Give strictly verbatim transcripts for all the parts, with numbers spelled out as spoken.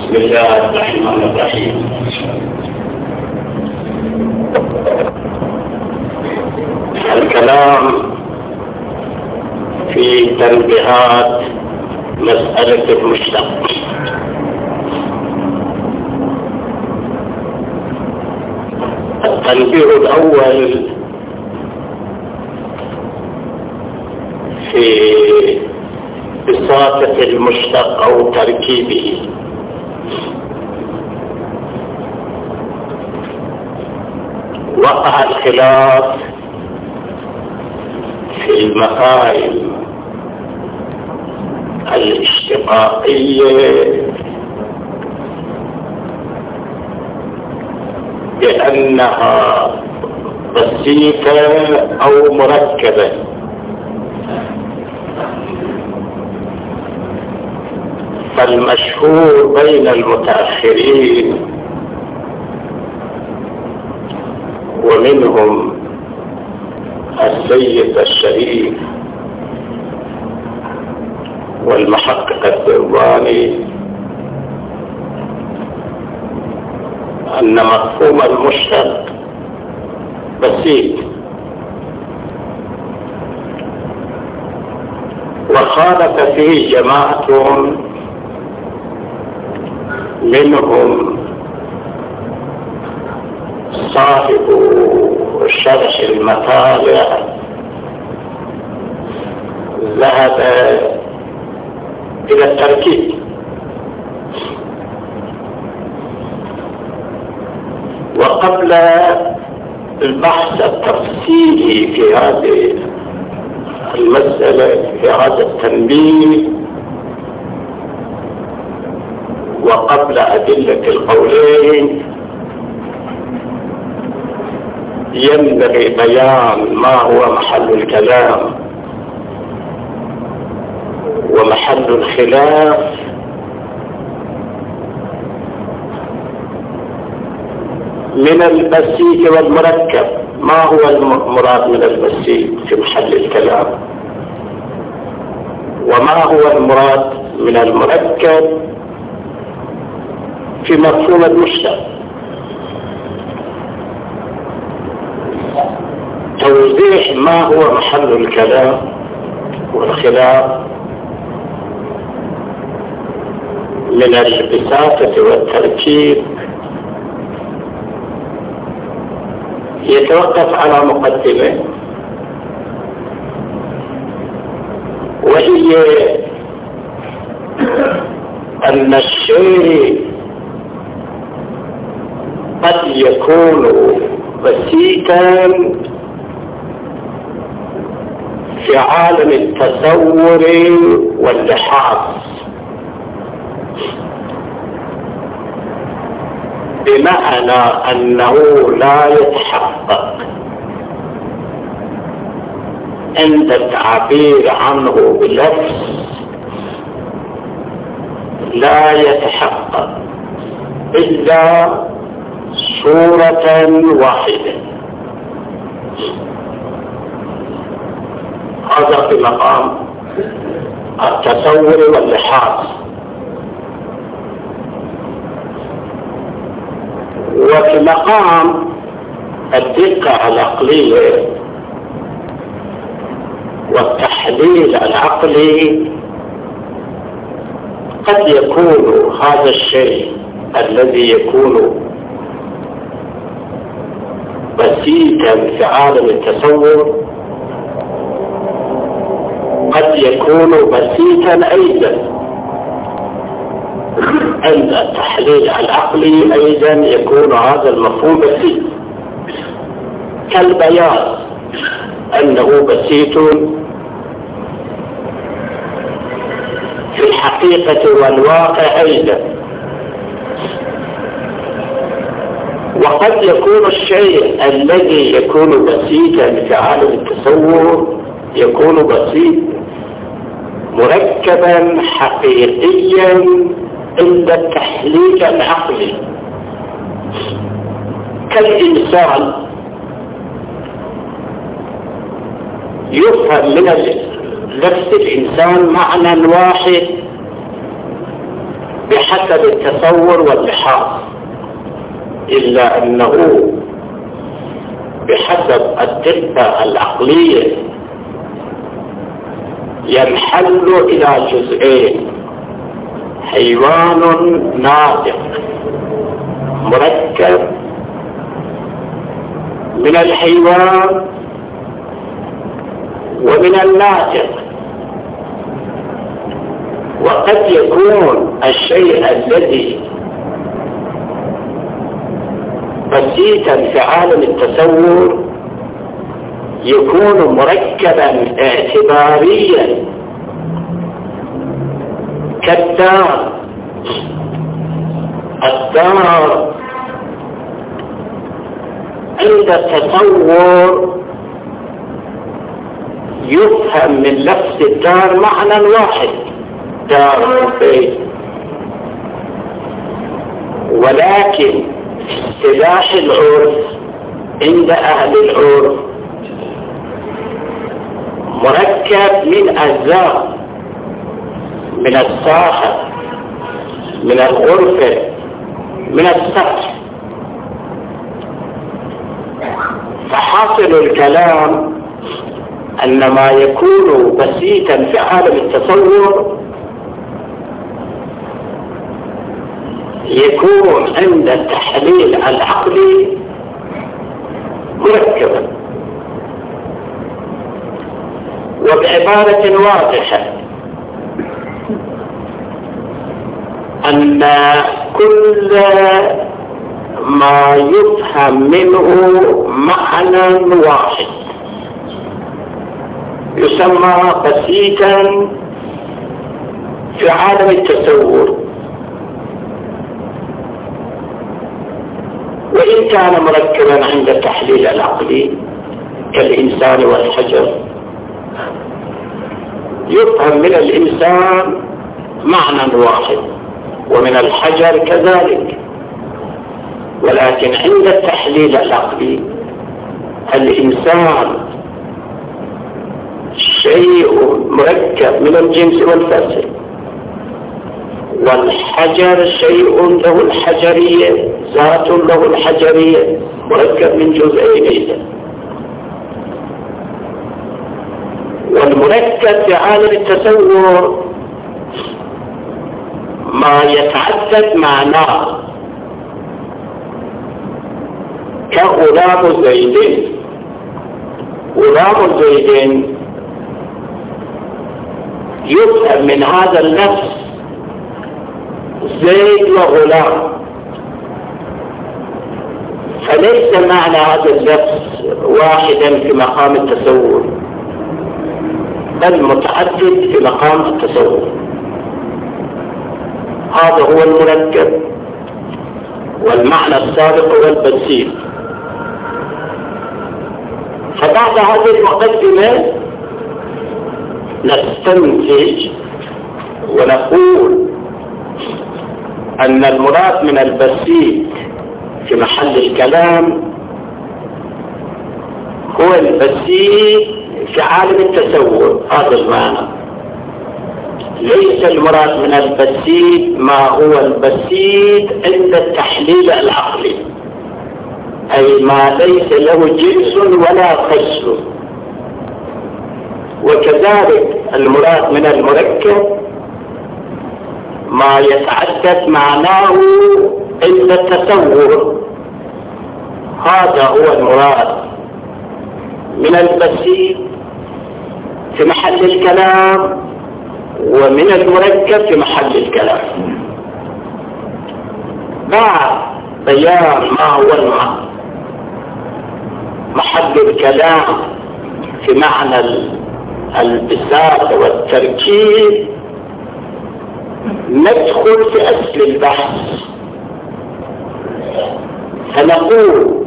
بسم الله الرحمن الرحيم. الكلام في تنبيهات مسألة المشتق. التنبيه الأول في بساطة المشتق أو تركيبه. وقع الخلاف في المفاهيم الاشتقاقية بأنها بسيطة أو مركبة. فالمشهور بين المتأخرين ومنهم السيد الشريف والمحقق الدرباني أن مفهوم المشتق بسيط، وخالف فيه جماعة منهم صاحب شرح المطالع ذهب إلى التركيب، وقبل البحث التفصيلي في هذه المسألة في هذا التنبيه وقبل أدلة القولين ينبغي بيان ما هو محل الكلام ومحل الخلاف من البسيط والمركب. ما هو المراد من البسيط في محل الكلام، وما هو المراد من المركب في مفهوم المشتق. توضيح ما هو محل الكلام والخلاف من البساطة والتركيب يتوقف على مقدمة، وهي أن الشيء قد يكون بسيطا في عالم التصور واللحاظ، بمعنى أنه لا يتحقق عند التعبير عنه بلفظ، لا يتحقق إلا صورة واحدة. هذا في مقام التصور واللحاظ. وفي مقام الدقة العقلية والتحليل العقلي قد يكون هذا الشيء الذي يكون بسيطا في عالم التصور قد يكون بسيطا أيضا عند التحليل العقلي. أيضا يكون هذا المفهوم بسيط كالبيان أنه بسيط في الحقيقة والواقع أيضا. وقد يكون الشيء الذي يكون بسيطا في عالم التصور يكون بسيط مركبا حقيقيا عند التحليل العقلي كالإنسان. يفهم من نفس الإنسان معنى واحد بحسب التصور واللحاظ، إلا أنه بحسب الدقة العقلية ينحل إلى جزئين: حيوان ناطق مركب من الحيوان ومن الناطق. وقد يكون الشيء الذي بسيطا في عالم التصور يكون مركبا اعتباريا كالدار. الدار عند التصور يفهم من لفظ الدار معنى واحد: دار البيت. ولكن في اصطلاح العرف عند أهل العرف مركب من أجزاء: من الساحة، من الغرفة، من السقف. فحاصل الكلام أن ما يكون بسيطا في عالم التصور يكون عند التحليل العقلي مركبا. وبعبارة واضحة أن كل ما يفهم منه معنى واحد يسمى بسيطا في عالم التصور، وإن كان مركبا عند التحليل العقلي كالإنسان والحجر. يفهم من الإنسان معنى واحد ومن الحجر كذلك، ولكن عند التحليل العقلي الإنسان شيء مركب من الجنس والفصل، والحجر شيء له الحجرية، ذات له الحجرية، مركب من جزئين إذا. والمركب في عالم التصور ما يتعدد معناه، كغلام زيد. غلام زيد يفهم من هذا اللفظ زيد وغلام، فليس معنى هذا اللفظ واحدا في مقام التصور، بل متعدد في مقام التصور. هذا هو المركب، والمعنى السابق هو البسيط. فبعد هذه المقدمة نستنتج ونقول أن المراد من البسيط في محل الكلام هو البسيط في عالم التصور. هذا المعنى. ليس المراد من البسيط ما هو البسيط عند التحليل العقلي، أي ما ليس له جنس ولا قشر. وكذلك المراد من المركب ما يتعدد معناه عند التصور. هذا هو المراد من البسيط في محل الكلام، ومن المركب في محل الكلام. بعد بيان ما هو محل الكلام في معنى البساطة والتركيب، ندخل في أصل البحث فنقول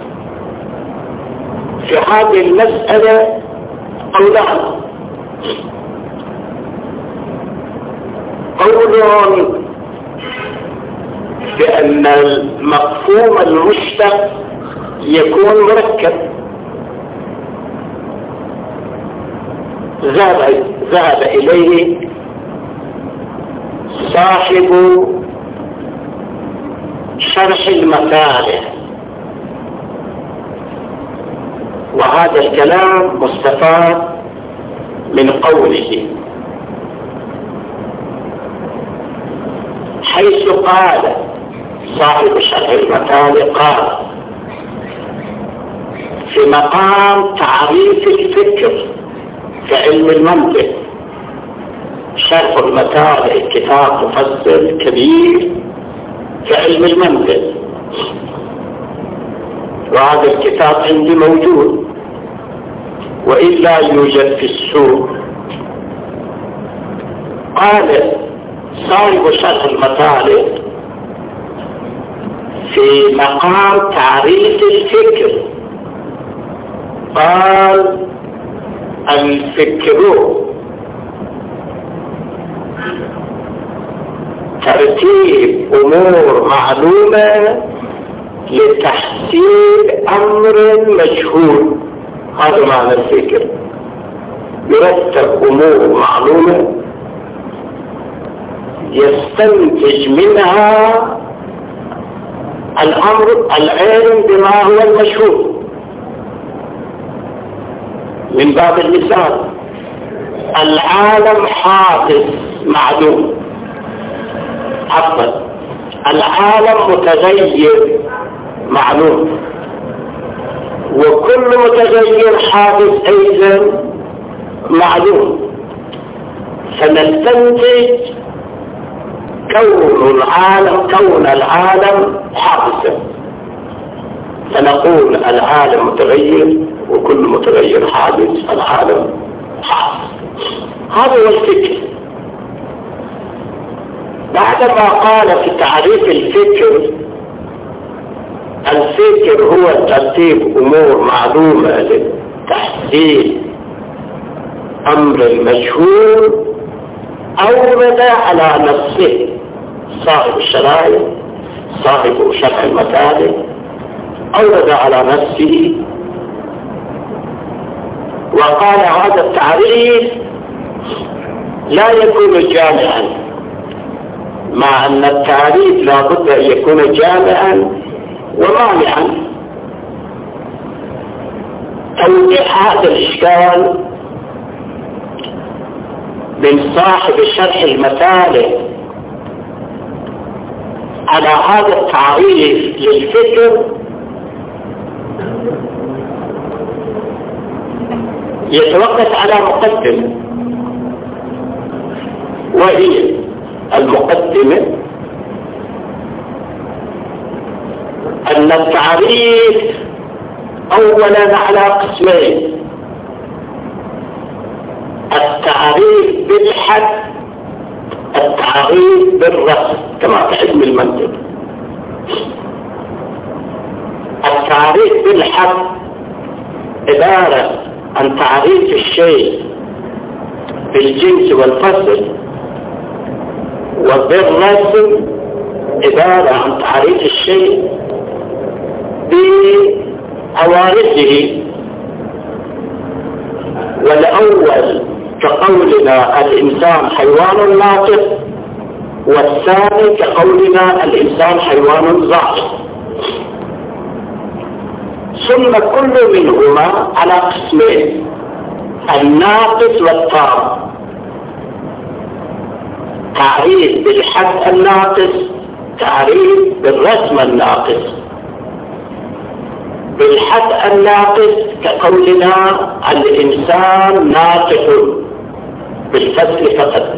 في هذه المسألة قولان: قول بأن المفهوم المشتق يكون مركب، ذهب ذهب إليه صاحب شرح المطالع، وهذا الكلام مستفاد من قوله حيث قال صاحب شرح المطالع قال في مقام تعريف الفكر في علم المنطق. شرح المطالع كتاب مفصل كبير في علم المنطق، وهذا الكتاب عندي موجود وإلا يوجد في السوق. قال صاحب شرح المطالع في مقام تعريف الفكر قال الفكر ترتيب أمور معلومة لتحصيل أمر مجهول. هذا معنى الفكر، يرتب أمور معلومة يستنتج منها الأمر العلم بما هو المشهور. من باب المثال العالم حادث معلوم، عفوا العالم متغير معلوم، وكل متغير حادث أيضا معلوم. فنستنتج كون العالم كون العالم حادثا، فنقول العالم متغير وكل متغير حادث، العالم حادث. هذا هو الفكر. بعدما قال في تعريف الفكر الفكر هو ترتيب أمور معلومة لتحصيل أمر مجهول، أورد على نفسه صاحب الشرائع صاحب شرح المطالع أورد على نفسه وقال هذا التعريف لا يكون جامعا، مع أن التعريف لا بد أن يكون جامعا ومانعا. توضيح هذا الإشكال من صاحب شرح المطالع على هذا التعريف للفكر يتوقف على مقدمة، وهي المقدمة أن التعريف أولا على قسمين: التعريف بالحد، التعريف بالرسم كما في علم المنطق. التعريف بالحد عبارة عن تعريف الشيء بالجنس والفصل، وبالرسم عبارة عن تعريف الشيء بعوارضه. والأول كقولنا الإنسان حيوان ناطق، والثاني كقولنا الإنسان حيوان ظاهر. ثم كل منهما على قسمين: الناقص والتام. تعريف بالحد الناقص، تعريف بالرسم الناقص. بالحد الناقص كقولنا الإنسان ناطق بالفصل فقط.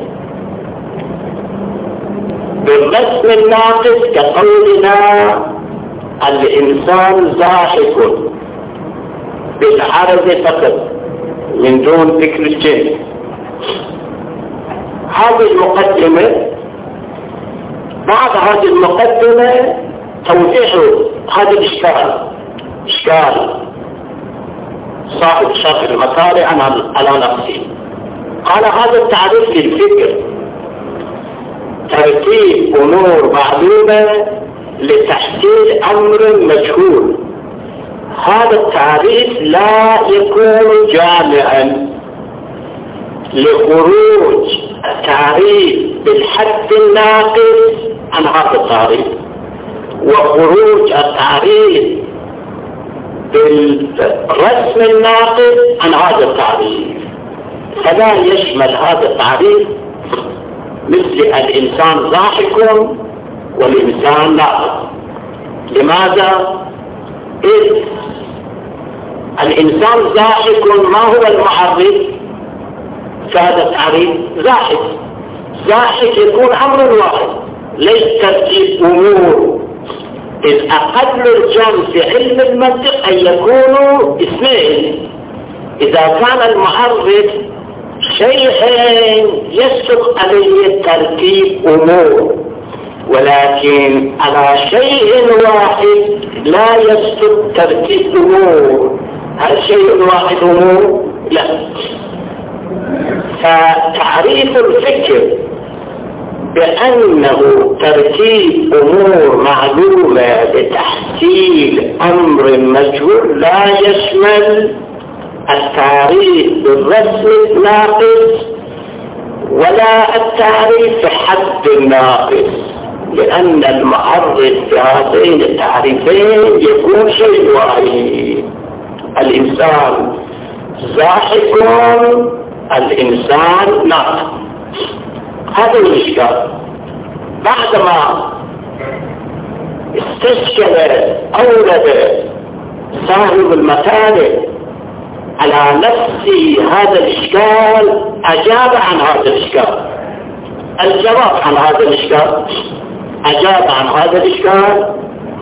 بالرسم الناقص كقولنا الإنسان زاحف بالعرض فقط من دون ذكر الجنس. هذه المقدمة. بعد هذه المقدمة توضيح هذا الإشكال، إشكال صاحب شرح المطالع على نفسه. قال هذا التعريف للفكر ترتيب أمور معلومة لتحصيل أمر مجهول. هذا التعريف لا يكون جامعا لخروج التعريف بالحد الناقص عن هذا التعريف، وخروج التعريف بالرسم الناقص عن هذا التعريف. فلا يشمل هذا التعريف مثل الإنسان ضاحك والإنسان ناقص. لماذا؟ إذ الإنسان ضاحك ما هو المعرف؟ فهذا التعريف ضاحك. ضاحك يكون أمر واحد ليس ترتيب أمور، إذ أقل الجمع في علم المنطق أن يكونوا اسمين. إذا كان المعرف شيئين يسبق عليه ترتيب أمور، ولكن على شيء واحد لا يسبق ترتيب أمور. هل شيء واحد أمور؟ لا. فتعريف الفكر بأنه ترتيب أمور معلومة لتحصيل أمر مجهول لا يشمل التعريف بالرسم الناقص ولا التعريف بحد الناقص، لأن المعرف في هذين التعريفين يكون شيء واحد. الإنسان ضاحك، الإنسان ناطق. هذا الإشكال. بعدما استشكل أولد صاحب المثالب على نفس هذا الإشكال أجاب عن هذا الإشكال. الجواب عن هذا الإشكال أجاب عن هذا الإشكال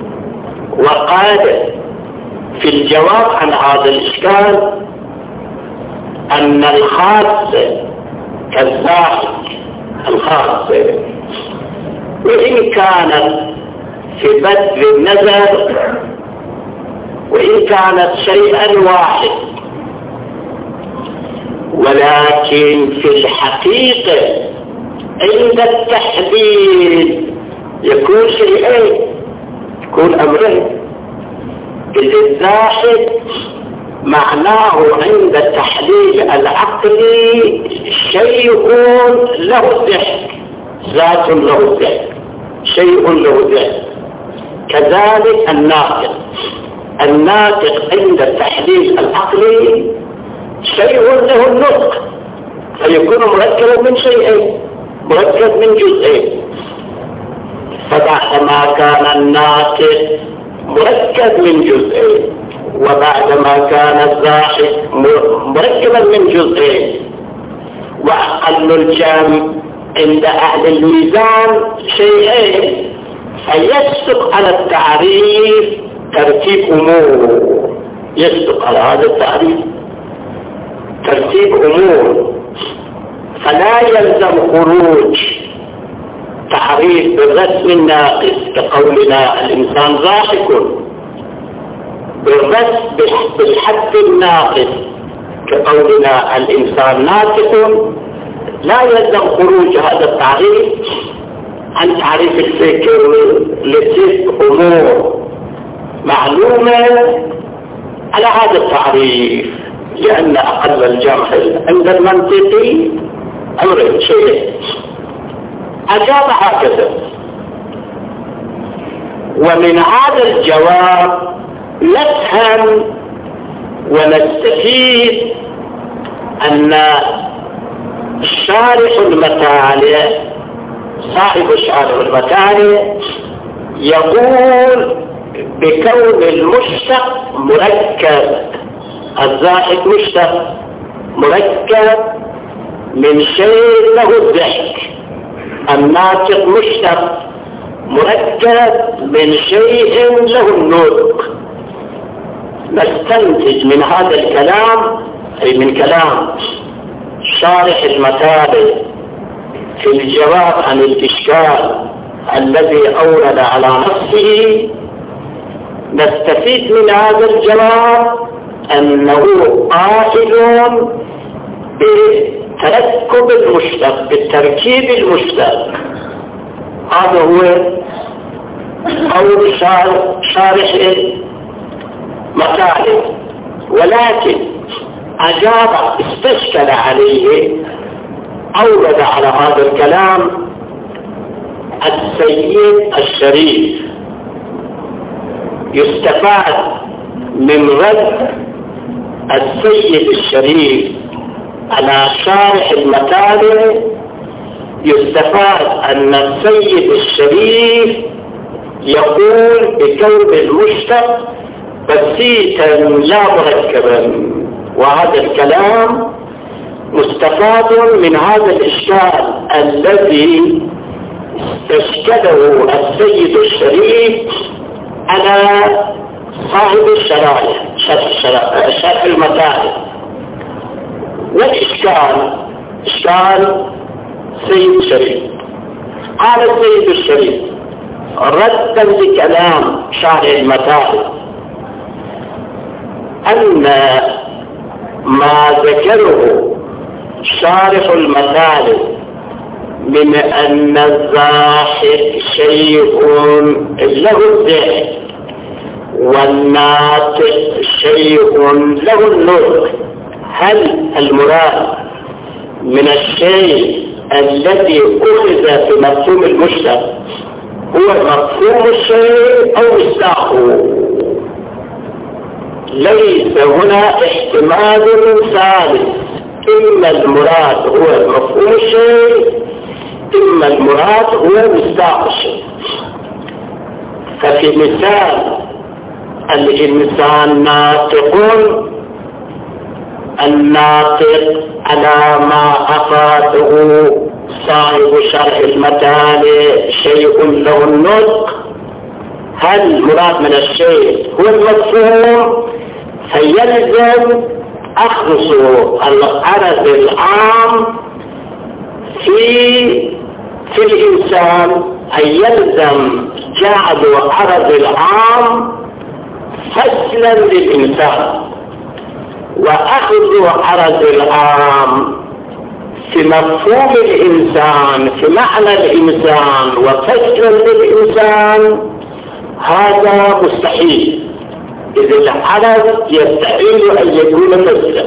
وقال في الجواب عن هذا الإشكال أن الخاص كالضاحك الخاصة، وإن كانت في بدء النظر وإن كانت شيئا واحد، ولكن في الحقيقة عند التحديد يكون شيئين، يكون أمرين. الضاحك معناه عند التحليل العقلي شيء له ضحك، ذات له ضحك، شيء له ضحك. كذلك الناطق، الناطق عند التحليل العقلي شيء له النطق، فيكون مركبا من شيئين، مركب من جزئين. فبعدما كان الناطق مركب من جزئين، وبعدما كان الضاحك مركبا من جزئين، وأقل الجمع عند أهل الميزان شيئين، فيصدق على التعريف ترتيب أمور، يصدق على هذا التعريف ترتيب أمور. فلا يلزم خروج تعريف بالرسم الناقص كقولنا الإنسان ضاحك، بالرسم بالحد الناقص كقولنا الإنسان ناطق. لا يلزم خروج هذا التعريف عن تعريف الفكر لست أمور معلومة على هذا التعريف، لأن أقل الجمع عند المنطقي أمر شيء. أجاب هكذا. ومن هذا الجواب نفهم ونستفيد أن الشارح المتالي صاحب الشارح المتالي يقول بكون المشتق مركب، الضاحك مشتق مركب من شيء له الضحك، الناطق مشتق مركب من شيء له النطق. نستنتج من هذا الكلام، أي من كلام شارح المتالي في الجواب عن الإشكال الذي أورد على نفسه، نستفيد من هذا الجواب أنه قائل بتركب المشتق، بالتركيب المشتق. هذا هو قول شارح المتالي. ولكن أجاب استشكل عليه، أورد على هذا الكلام السيد الشريف. يستفاد من رد السيد الشريف على شارح المكارم، يستفاد أن السيد الشريف يقول بكون المشتق بسيطا لا مركبا، وهذا الكلام مستفاد من هذا الإشكال الذي استشكله السيد الشريف على صاحب الشرائع شرح المسائل. والإشكال إشكال سيد الشريف. قال السيد الشريف ردا لكلام شارح المسائل أن ما ذكره شارح المسائل من أن الزاحف شيء له الذهن والناطق شيء له النطق، هل المراد من الشيء الذي أخذ في مفهوم المشتق هو مفهوم الشيء أو مصداقه؟ ليس هنا احتمال ثالث، إما المراد هو مفهوم الشيء إما المراد هو مصداق الشيء. ففي مثال الإنسان ناطق، الناطق على ما أفاده صاحب شرح المثال شيء له النطق، هل المراد من الشيء هو المفهوم؟ فيلزم أخذ العرض العام في في الإنسان، أن يلزم جعل عرض العام فصلا للإنسان، وأخذ عرض العام في مفهوم الإنسان في معنى الإنسان وفصلا للإنسان هذا مستحيل، إذا العرض يستحيل أن يكون فصلا.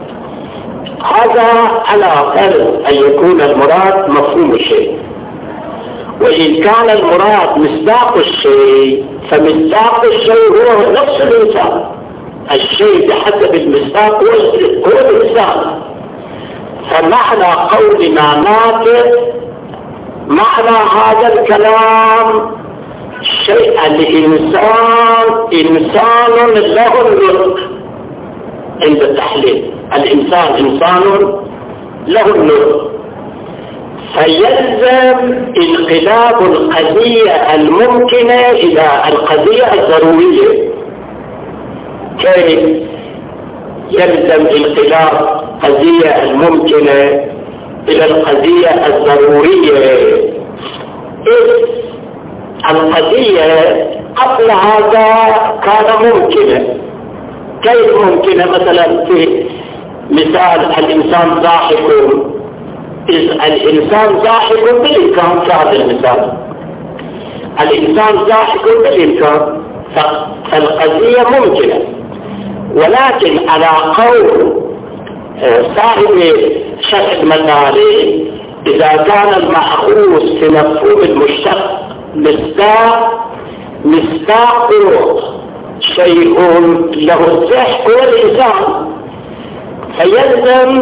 هذا على فرض أن يكون المراد مفهوم الشيء. وإن كان المراد مصداق الشيء فمصداق الشيء هو نفس الإنسان، الشيء بحسب المصداق هو الإنسان. فمعنى قولنا ناطق معنى هذا الكلام شيء الإنسان إنسان له النطق عند التحليل، الإنسان إنسان له النطق، فيلزم انقلاب القضية الممكنة إلى القضية الضرورية. كيف يلزم انقلاب القضية الممكنة إلى القضية الضرورية؟ إذ القضية قبل هذا كان ممكنة. كيف ممكنة؟ مثلا في مثال الإنسان ضاحك، إذ الإنسان ضاحك بالإمكان في هذا المثال، الإنسان ضاحك بالإمكان، فالقضية ممكنة. ولكن على قول صاحب شرح المثال إذا كان المأخوذ في مفهوم المشتق مصداق مصداق شيء له الضحك والإنسان، فيلزم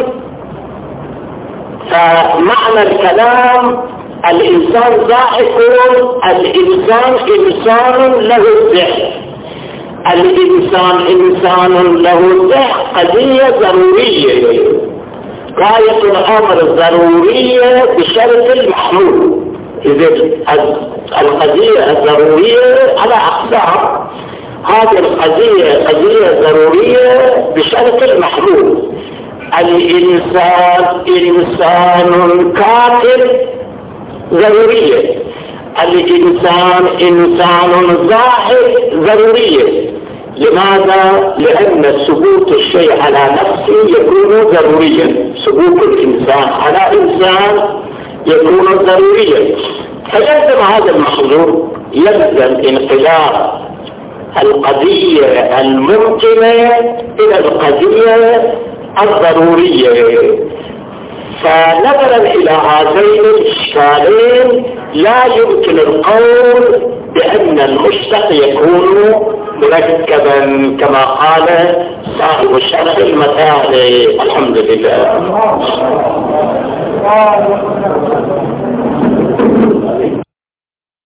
فمعنى الكلام الإنسان ضاحك، الإنسان إنسان له الضحك، الإنسان إنسان له الضحك قضية ضرورية، غاية الأمر ضرورية بشرط المحمول. إذا القضية الضرورية على أقسام، هذه القضية قضية ضرورية بشرط المحمول. الإنسان إنسان كافر ضرورية، الإنسان إنسان ضاحك ضرورية. لماذا؟ لأن ثبوت الشيء على نفسه يكون ضروريا، ثبوت الإنسان على إنسان يكون ضروريا. فيلزم هذا المحظور، يلزم انقلاب القضية الممكنة إلى القضية الضرورية. فنظرا إلى هذين الإشكالين لا يمكن القول بأن المشتق يكون مركبا كما قال صاحب الشرح المثالي. الحمد لله.